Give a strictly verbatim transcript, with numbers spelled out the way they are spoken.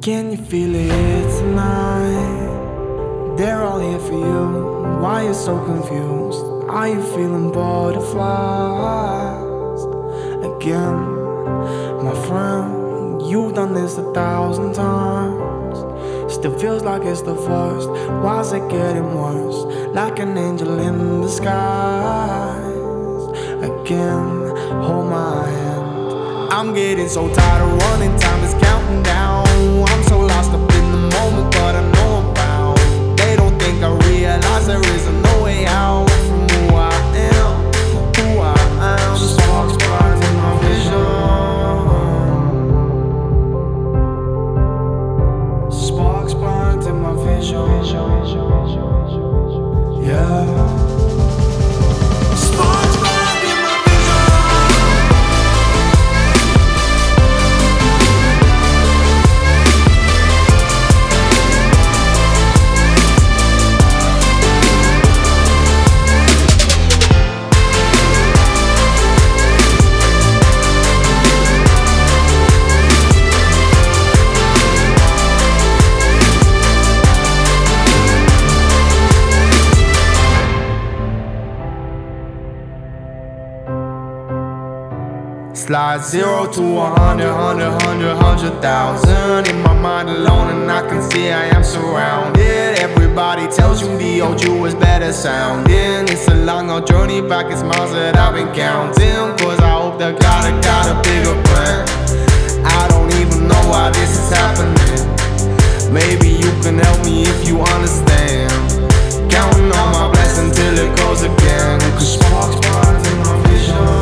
Can you feel it tonight? They're all here for you. Why you so confused? Are you feeling butterflies again? My friend, you've done this a thousand times. Still feels like it's the first. Why's it getting worse? Like an angel in the skies again. Hold my hand. I'm getting so tired of running. Time is counting down. I'm so lost up in the moment, but I know I'm found. They don't think I realize there is no way out from who I am, who I am. Sparks burn in my vision. Sparks burn in my vision. Yeah. Slide zero to a hundred, hundred, hundred, hundred thousand. In my mind alone, and I can see I am surrounded. Everybody tells you the old you is better sounding. It's a long old journey back, it's miles that I've been counting. Cause I hope that God I got a bigger plan. I don't even know why this is happening. Maybe you can help me if you understand. Counting on my blessing till it goes again. Cause sparks burn in my vision.